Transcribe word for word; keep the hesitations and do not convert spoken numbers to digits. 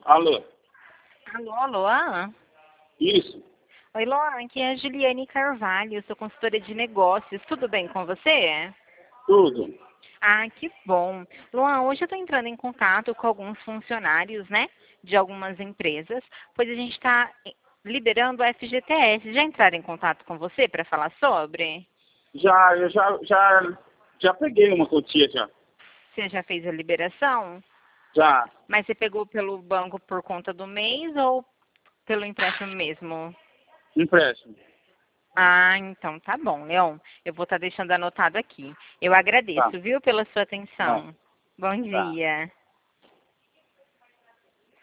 Alô? Alô, Luan? Isso? Oi, Luan, aqui é a Juliane Carvalho, sou consultora de negócios. Tudo bem com você? Tudo. Ah, que bom. Luan, hoje eu estou entrando em contato com alguns funcionários, né, de algumas empresas, pois a gente está liberando o F G T S. Já entraram em contato com você para falar sobre? Já, eu já, já, já peguei uma quantia já. Você já fez a liberação? Já. Mas você pegou pelo banco por conta do mês ou pelo empréstimo mesmo? Empréstimo. Ah, então tá bom, Leon. Eu vou estar deixando anotado aqui. Eu Tá. agradeço, viu, pela sua Não. atenção. Bom Tá. dia.